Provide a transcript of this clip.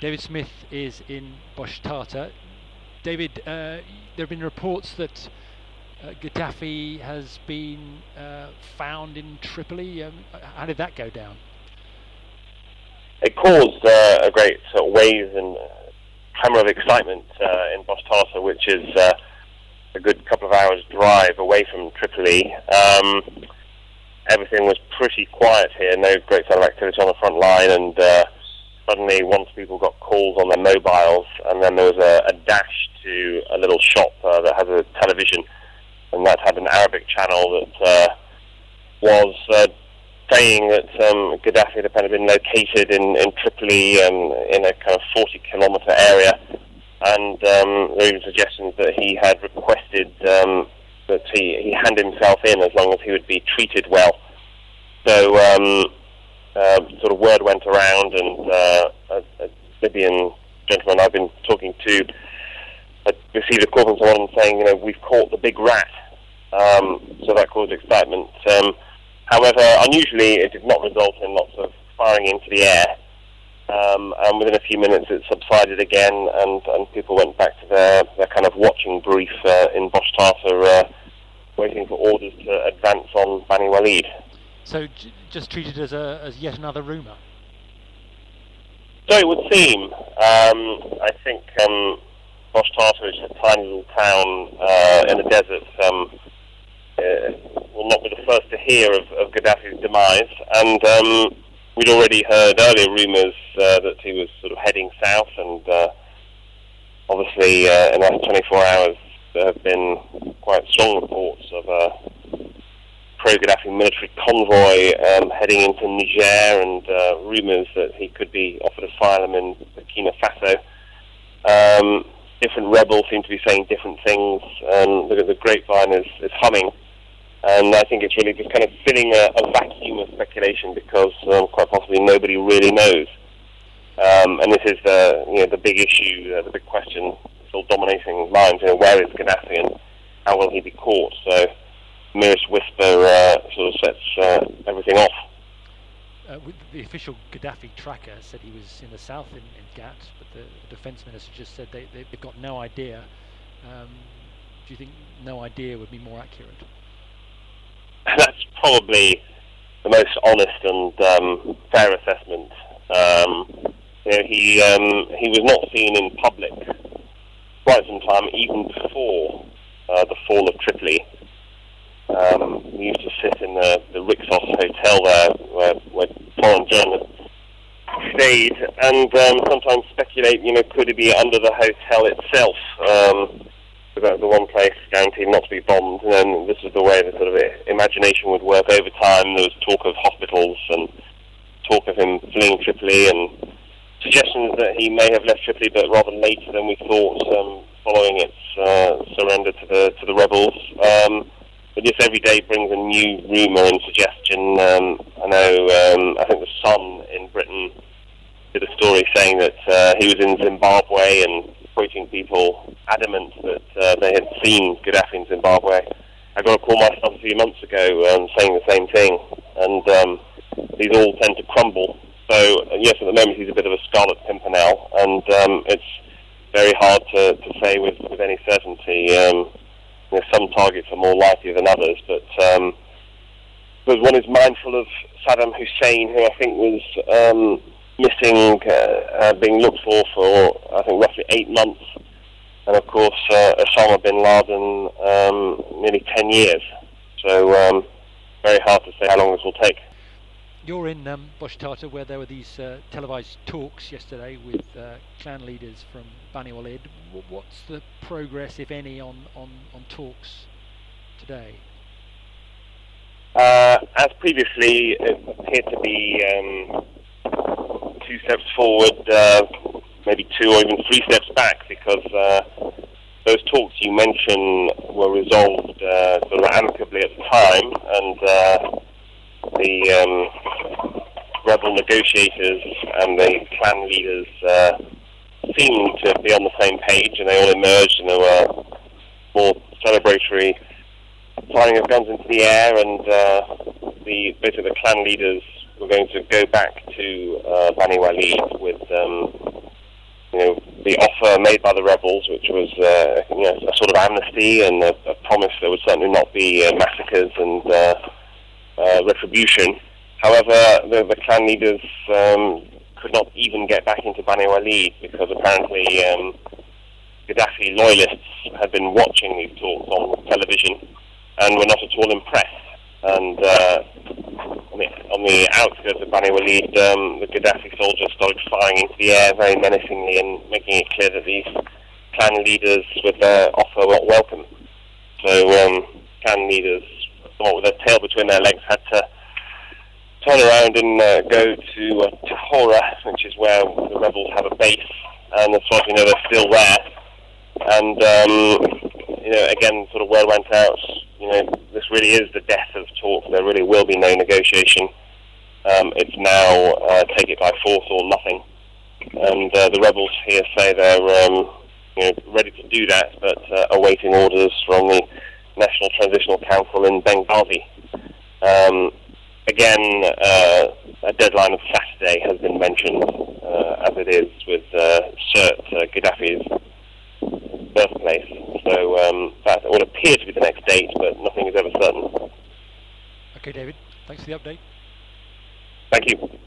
David Smith is in Bosch Tata. David, there have been reports that Gaddafi has been found in Tripoli. How did that go down? It caused a great sort of wave and tremor of excitement in Bosch Tata, which is a good couple of hours drive away from Tripoli. Everything was pretty quiet here, no great deal of activity on the front line, and suddenly once people got calls on their mobiles, and then there was a dash to a little shop that has a television, and that had an Arabic channel that was saying that Gaddafi had apparently been located in Tripoli in a kind of 40-kilometre area, and there were even suggestions that he had requested that he hand himself in as long as he would be treated well. So sort of word went around, and a Libyan gentleman I've been talking to received a call from someone saying, we've caught the big rat. So that caused excitement. However, unusually, it did not result in lots of firing into the air. And within a few minutes, it subsided again, and people went back to their kind of watching brief in Bosch Tata, waiting for orders to advance on Bani Walid. So just treated as yet another rumour? So it would seem. I think Bosch Tata, which is a tiny little town in the desert, will not be the first to hear of Gaddafi's demise. And we'd already heard earlier rumours that he was sort of heading south, and obviously in the last 24 hours there have been quite strong reports of a pro-Gaddafi military convoy heading into Niger, and rumours that he could be offered asylum in Burkina Faso. Different rebels seem to be saying different things, and the grapevine is humming. And I think it's really just kind of filling a vacuum of speculation, because quite possibly nobody really knows. And this is the big issue, the big question still dominating minds. Where is Gaddafi and how will he be caught? So the merest whisper sort of sets everything off. The official Gaddafi tracker said he was in the south in Gat, but the defence minister just said they've got no idea. Do you think no idea would be more accurate? That's probably the most honest and fair assessment. He was not seen in public quite some time, even before the fall of Tripoli. He used to sit in the Rixos hotel there, where foreign journalists stayed, and sometimes speculate, could he be under the hotel itself? The one place guaranteed not to be bombed, and then this is the way the sort of imagination would work over time. There was talk of hospitals and talk of him fleeing Tripoli, and suggestions that he may have left Tripoli, but rather later than we thought, following its surrender to the rebels. But this every day brings a new rumour and suggestion. I know, I think the Sun in Britain did a story saying that he was in Zimbabwe, and quoting people adamant that they had seen Gaddafi in Zimbabwe. I got a call myself a few months ago saying the same thing, and these all tend to crumble. So yes, at the moment he's a bit of a Scarlet Pimpernel, and it's very hard to say with any certainty. Some targets are more likely than others, but one is mindful of Saddam Hussein, who I think was missing, being looked for I think roughly 8 months, and of course Osama bin Laden nearly 10 years. So very hard to say how long this will take. You're in Bosch Tata, where there were these televised talks yesterday with clan leaders from Bani Walid. What's the progress, if any, on talks today? As previously, it appeared to be 2 steps forward, maybe 2 or even 3 steps back, because those talks you mentioned were resolved sort of amicably at the time, and the rebel negotiators and the clan leaders seemed to be on the same page, and they all emerged, and there were more celebratory firing of guns into the air, and basically the clan leaders were going to go back to Bani Walid with the offer made by the rebels, which was a sort of amnesty and a promise there would certainly not be massacres and retribution. However, the clan leaders could not even get back into Bani Walid because apparently Gaddafi loyalists had been watching these talks on television and were not at all impressed. And on the outskirts of Bani Walid, the Gaddafi soldiers started firing into the air very menacingly and making it clear that these clan leaders with their offer were welcome. So clan leaders, somewhat with their tail between their legs, had to turn around and go to Tahora, which is where the rebels have a base, and as far as we know, they're still there. And again, sort of word went out, this really is the death of talks. There really will be no negotiation. It's now take it by force or nothing. And the rebels here say they're ready to do that, but awaiting orders from the National Transitional Council in Benghazi. Again, a deadline of Saturday has been mentioned, as it is with Sirte, Gaddafi's birthplace. So that would appear to be the next date, but nothing is ever certain. Okay, David. Thanks for the update. Thank you.